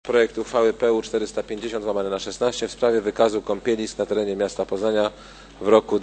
Projekt uchwały PU 450/16 w sprawie wykazu kąpielisk na terenie miasta Poznania w roku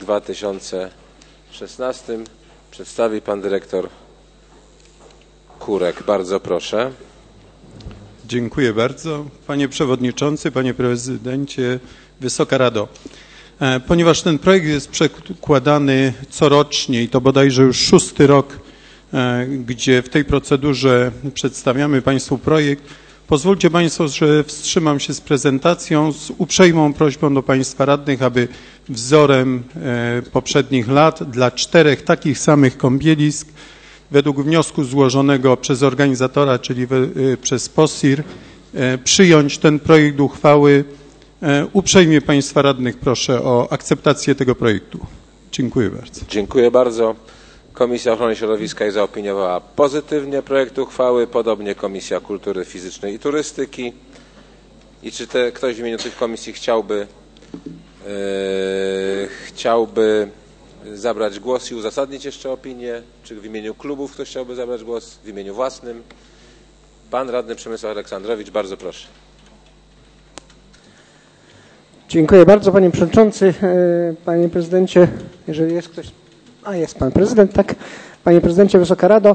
2016 przedstawi pan dyrektor Kurek. Bardzo proszę. Dziękuję bardzo. Panie Przewodniczący, Panie Prezydencie, Wysoka Rado. Ponieważ ten projekt jest przedkładany corocznie i to bodajże już 6. rok, gdzie w tej procedurze przedstawiamy Państwu projekt, pozwólcie Państwo, że wstrzymam się z prezentacją z uprzejmą prośbą do Państwa radnych, aby wzorem poprzednich lat dla 4 takich samych kąpielisk według wniosku złożonego przez organizatora, czyli przez POSIR, przyjąć ten projekt uchwały. Uprzejmie Państwa radnych proszę o akceptację tego projektu. Dziękuję bardzo. Dziękuję bardzo. Komisja Ochrony Środowiska zaopiniowała pozytywnie projekt uchwały, podobnie Komisja Kultury Fizycznej i Turystyki. I czy ktoś w imieniu tych komisji chciałby zabrać głos i uzasadnić jeszcze opinię? Czy w imieniu klubów ktoś chciałby zabrać głos? W imieniu własnym? Pan radny Przemysław Aleksandrowicz, bardzo proszę. Dziękuję bardzo, panie przewodniczący, panie prezydencie, jeżeli jest ktoś, jest pan prezydent, tak, panie prezydencie, Wysoka Rado.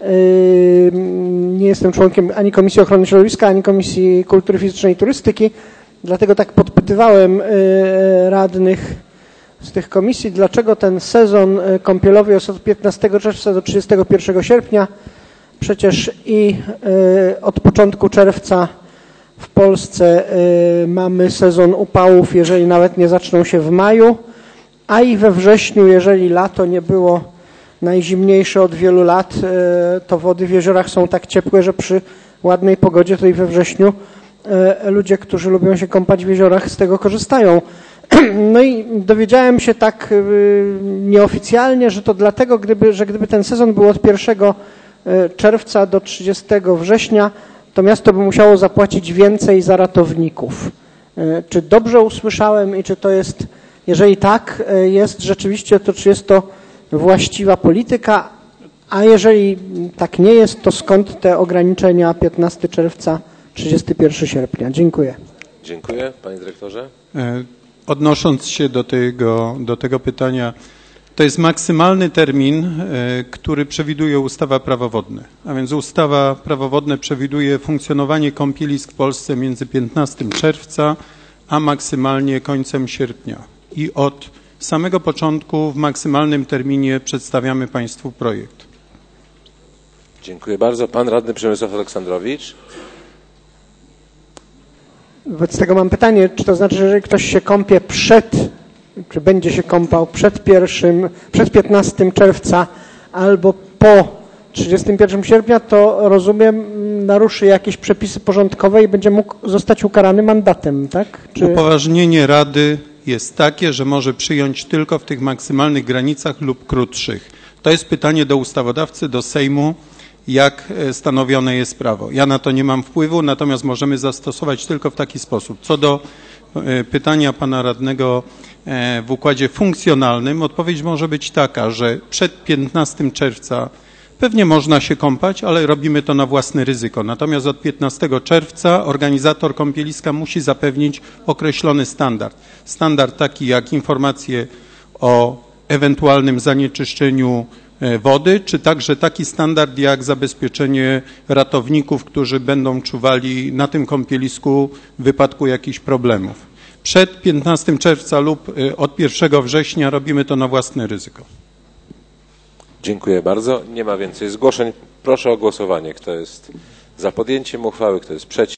Nie jestem członkiem ani Komisji Ochrony Środowiska, ani Komisji Kultury Fizycznej i Turystyki, dlatego tak podpytywałem radnych z tych komisji, dlaczego ten sezon kąpielowy jest od 15 czerwca do 31 sierpnia. Przecież i od początku czerwca w Polsce mamy sezon upałów, jeżeli nawet nie zaczną się w maju, a i we wrześniu, jeżeli lato nie było najzimniejsze od wielu lat, to wody w jeziorach są tak ciepłe, że przy ładnej pogodzie to i we wrześniu ludzie, którzy lubią się kąpać w jeziorach, z tego korzystają. No i dowiedziałem się tak nieoficjalnie, że to dlatego, że gdyby ten sezon był od 1 czerwca do 30 września, to miasto by musiało zapłacić więcej za ratowników. Czy dobrze usłyszałem i czy to jest, jeżeli tak jest rzeczywiście, to czy jest to właściwa polityka, a jeżeli tak nie jest, to skąd te ograniczenia 15 czerwca, 31 sierpnia? Dziękuję. Dziękuję. Panie dyrektorze. Odnosząc się do tego pytania, to jest maksymalny termin, który przewiduje ustawa Prawo wodne. A więc ustawa Prawo wodne przewiduje funkcjonowanie kąpielisk w Polsce między 15 czerwca a maksymalnie końcem sierpnia. I od samego początku w maksymalnym terminie przedstawiamy Państwu projekt. Dziękuję bardzo. Pan radny Przemysław Aleksandrowicz. Wobec tego mam pytanie, czy to znaczy, że jeżeli ktoś się kąpie czy będzie się kąpał przed 15 czerwca albo po 31 sierpnia, to rozumiem, naruszy jakieś przepisy porządkowe i będzie mógł zostać ukarany mandatem, tak? Upoważnienie Rady jest takie, że może przyjąć tylko w tych maksymalnych granicach lub krótszych. To jest pytanie do ustawodawcy, do Sejmu, jak stanowione jest prawo. Ja na to nie mam wpływu, natomiast możemy zastosować tylko w taki sposób. Co do pytania pana radnego w układzie funkcjonalnym, odpowiedź może być taka, że przed 15 czerwca pewnie można się kąpać, ale robimy to na własne ryzyko. Natomiast od 15 czerwca organizator kąpieliska musi zapewnić określony standard. Standard taki jak informacje o ewentualnym zanieczyszczeniu wody, czy także taki standard jak zabezpieczenie ratowników, którzy będą czuwali na tym kąpielisku w wypadku jakichś problemów. Przed 15 czerwca lub od 1 września robimy to na własne ryzyko. Dziękuję bardzo. Nie ma więcej zgłoszeń. Proszę o głosowanie. Kto jest za podjęciem uchwały, kto jest przeciw?